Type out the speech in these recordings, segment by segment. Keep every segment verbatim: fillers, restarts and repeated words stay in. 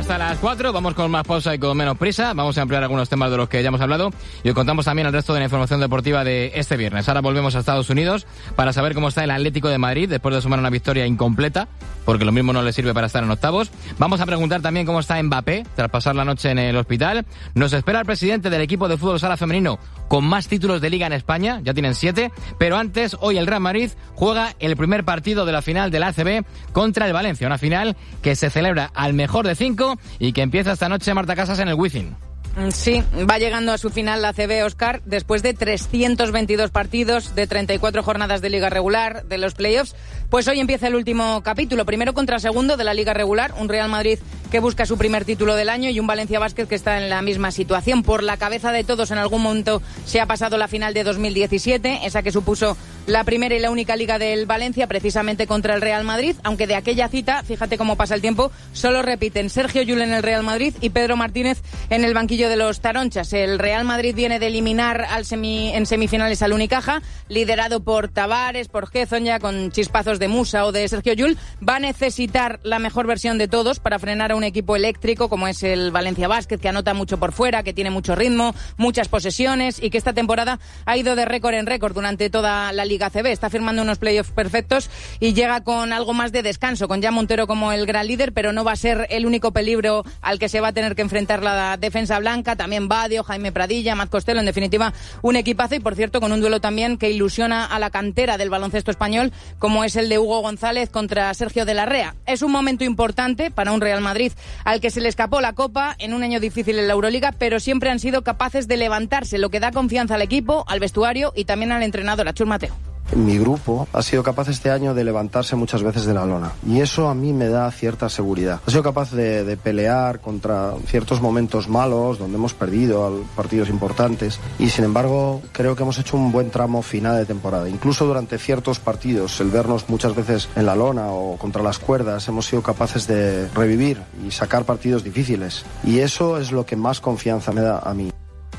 hasta las cuatro, vamos con más pausa y con menos prisa. Vamos a ampliar algunos temas de los que ya hemos hablado y os contamos también el resto de la información deportiva de este viernes. Ahora volvemos a Estados Unidos para saber cómo está el Atlético de Madrid después de sumar una victoria incompleta, porque lo mismo no le sirve para estar en octavos. Vamos a preguntar también cómo está Mbappé tras pasar la noche en el hospital. Nos espera el presidente del equipo de fútbol sala femenino con más títulos de liga en España, ya tienen siete, pero antes, hoy el Real Madrid juega el primer partido de la final de la A C B contra el Valencia, una final que se celebra al mejor de cinco y que empieza esta noche Marta Casas en el Wizzing. Sí, va llegando a su final la A C B, Óscar, después de trescientos veintidós partidos, de treinta y cuatro jornadas de liga regular, de los playoffs. Pues hoy empieza el último capítulo, primero contra segundo de la liga regular, un Real Madrid que busca su primer título del año y un Valencia Basket que está en la misma situación. Por la cabeza de todos en algún momento se ha pasado la final de dos mil diecisiete, esa que supuso la primera y la única liga del Valencia, precisamente contra el Real Madrid, aunque de aquella cita, fíjate cómo pasa el tiempo, solo repiten Sergio Llull en el Real Madrid y Pedro Martínez en el banquillo de los Taronchas. El Real Madrid viene de eliminar al semi, en semifinales al Unicaja, liderado por Tavares, por Gezon, ya con chispazos de Musa o de Sergio Llull. Va a necesitar la mejor versión de todos para frenar a un equipo eléctrico como es el Valencia Basket, que anota mucho por fuera, que tiene mucho ritmo, muchas posesiones y que esta temporada ha ido de récord en récord durante toda la Liga A C B. Está firmando unos playoffs perfectos y llega con algo más de descanso, con ya Montero como el gran líder, pero no va a ser el único peligro al que se va a tener que enfrentar la defensa blanca. También Badio, Jaime Pradilla, Matt Costello, en definitiva un equipazo y por cierto con un duelo también que ilusiona a la cantera del baloncesto español como es el de Hugo González contra Sergio de la Rea. Es un momento importante para un Real Madrid al que se le escapó la Copa en un año difícil en la Euroliga, pero siempre han sido capaces de levantarse, lo que da confianza al equipo, al vestuario y también al entrenador, a Chus Mateo. Mi grupo ha sido capaz este año de levantarse muchas veces de la lona y eso a mí me da cierta seguridad. Ha sido capaz de, de pelear contra ciertos momentos malos donde hemos perdido partidos importantes y sin embargo creo que hemos hecho un buen tramo final de temporada. Incluso durante ciertos partidos, el vernos muchas veces en la lona o contra las cuerdas, hemos sido capaces de revivir y sacar partidos difíciles y eso es lo que más confianza me da a mí.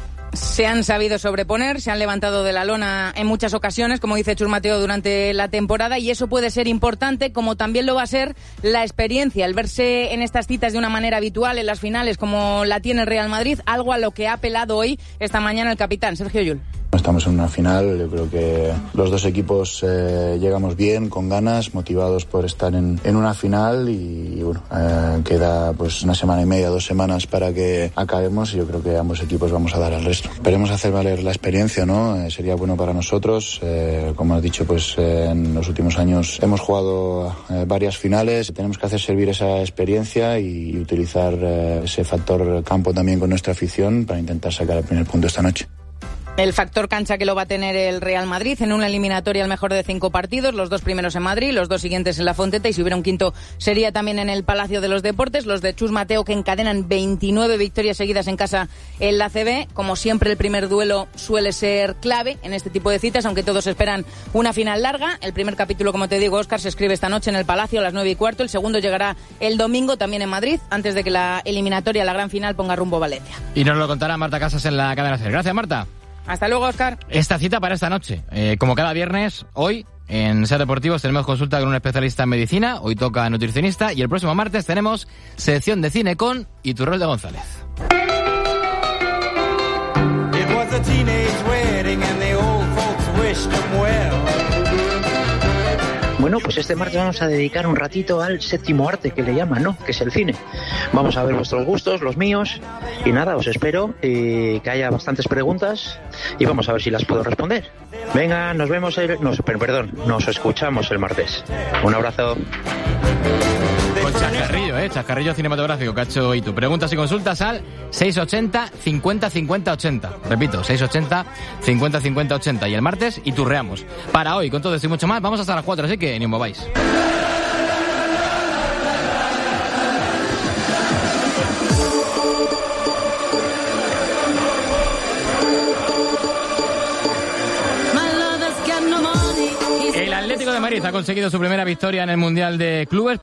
Se han sabido sobreponer, se han levantado de la lona en muchas ocasiones, como dice Chus Mateo, durante la temporada y eso puede ser importante, como también lo va a ser la experiencia, el verse en estas citas de una manera habitual en las finales como la tiene el Real Madrid, algo a lo que ha apelado hoy, esta mañana, el capitán Sergio Llull. Estamos en una final, yo creo que los dos equipos eh, llegamos bien, con ganas, motivados por estar en, en una final y, y bueno, eh, queda pues una semana y media, dos semanas para que acabemos y yo creo que ambos equipos vamos a dar al resto. Esperemos hacer valer la experiencia, ¿no? Eh, sería bueno para nosotros, eh, como has dicho, pues eh, en los últimos años hemos jugado eh, varias finales, tenemos que hacer servir esa experiencia y, y utilizar eh, ese factor campo también con nuestra afición para intentar sacar el primer punto esta noche. El factor cancha que lo va a tener el Real Madrid en una eliminatoria al mejor de cinco partidos, los dos primeros en Madrid, los dos siguientes en La Fonteta y si hubiera un quinto sería también en el Palacio de los Deportes. Los de Chus Mateo que encadenan veintinueve victorias seguidas en casa en la A C B. Como siempre el primer duelo suele ser clave en este tipo de citas, aunque todos esperan una final larga. El primer capítulo, como te digo, Óscar, se escribe esta noche en el Palacio a las nueve y cuarto. El segundo llegará el domingo también en Madrid, antes de que la eliminatoria, la gran final, ponga rumbo a Valencia. Y nos lo contará Marta Casas en la cadena SER. Gracias, Marta. Hasta luego, Óscar. Esta cita para esta noche. Eh, como cada viernes, hoy en SER Deportivos tenemos consulta con un especialista en medicina. Hoy toca nutricionista. Y el próximo martes tenemos sección de cine con Iturralde González. It was a teenage wedding and the old folks wished them well. Bueno, pues este martes vamos a dedicar un ratito al séptimo arte, que le llaman, ¿no? Que es el cine. Vamos a ver vuestros gustos, los míos, y nada, os espero eh, que haya bastantes preguntas y vamos a ver si las puedo responder. Venga, nos vemos el... No, perdón, nos escuchamos el martes. Un abrazo. Con chascarrillo, ¿eh? Chascarrillo cinematográfico que ha hecho Itu. Preguntas y consultas al seiscientos ochenta cincuenta cincuenta ochenta. Repito, seiscientos ochenta cincuenta cincuenta ochenta. Y el martes iturreamos. Para hoy, con todo esto y mucho más, vamos hasta las cuatro, así que ni os mováis. El Atlético de Madrid ha conseguido su primera victoria en el Mundial de Clubes.